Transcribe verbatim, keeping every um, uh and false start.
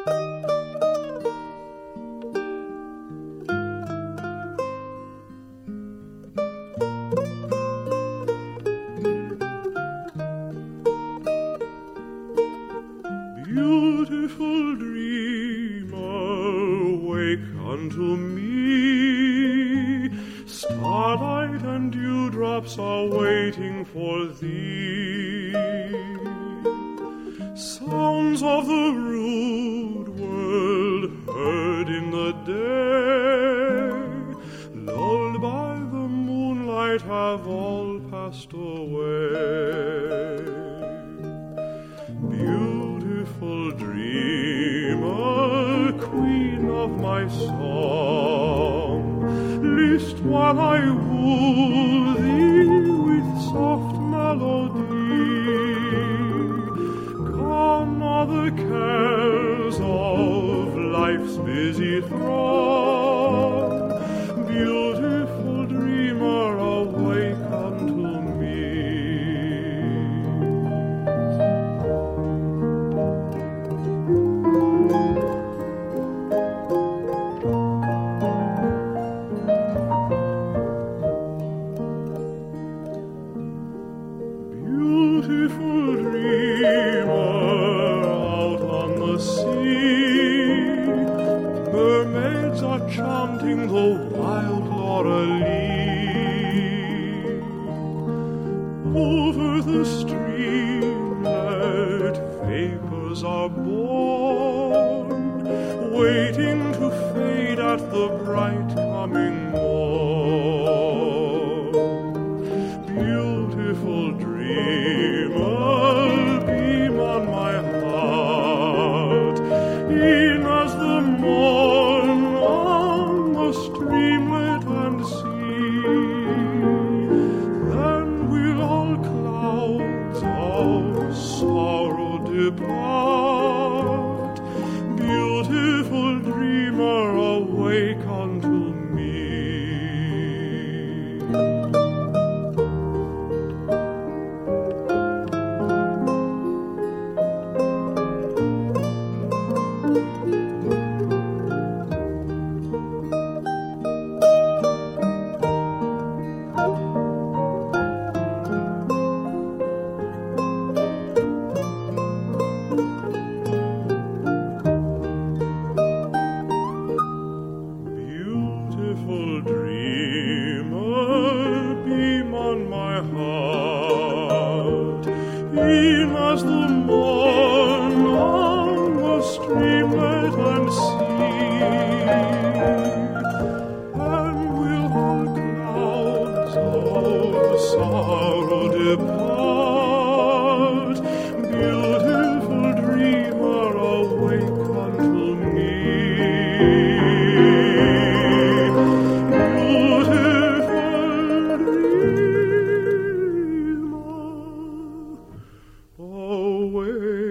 Beautiful dreamer, wake unto me. Starlight and dewdrops are waiting for thee. Sounds of the rude world heard in the day, lulled by the moonlight, have all passed away. Beautiful dreamer, queen of my song, list while I woo thee with soft melody. Gone are the cares of life's busy throng. Beautiful dreamer, awake unto me. Beautiful dreamer, out on the sea, mermaids are chanting the wild laurel-lea. Over the streamlet, vapors are born, waiting to fade at the bright coming morn. Beautiful dreamer, beam on my heart, e'en as the morn on the streamlet and sea. Then will all clouds of sorrow depart. Beautiful dreamer, awake unto me. Beautiful dreamer, beam on my heart, e'en as the morn on the streamlet and sea. And will all clouds of sorrow depart. Beautiful dreamer, awake unto me. Away.